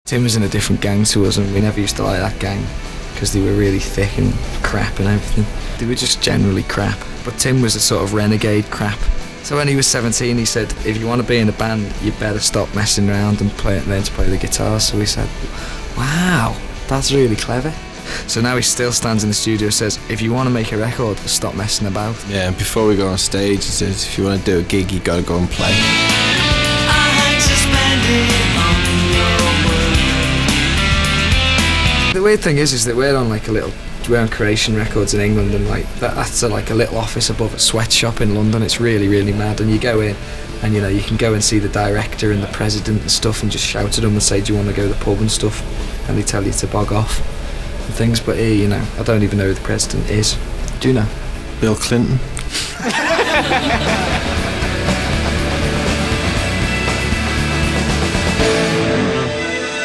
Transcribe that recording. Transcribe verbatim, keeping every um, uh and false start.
Tim was in a different gang to us, and we never used to like that gang because they were really thick and crap and everything. They were just generally crap. But Tim was a sort of renegade crap. So when he was seventeen, he said, if you want to be in a band, you better stop messing around and play, learn to play the guitar. So we said, wow, that's really clever. So now he still stands in the studio and says, if you want to make a record, stop messing about. Yeah, and before we go on stage, he says, if you want to do a gig, you got to go and play. The weird thing is, is that we're on like a little, we're on Creation Records in England, and like that, that's a, like a little office above a sweatshop in London. It's really, really mad. And you go in, and you know you can go and see the director and the president and stuff, and just shout at them and say, do you want to go to the pub and stuff? And they tell you to bog off and things. But here, you know, I don't even know who the president is. Do you know? Bill Clinton.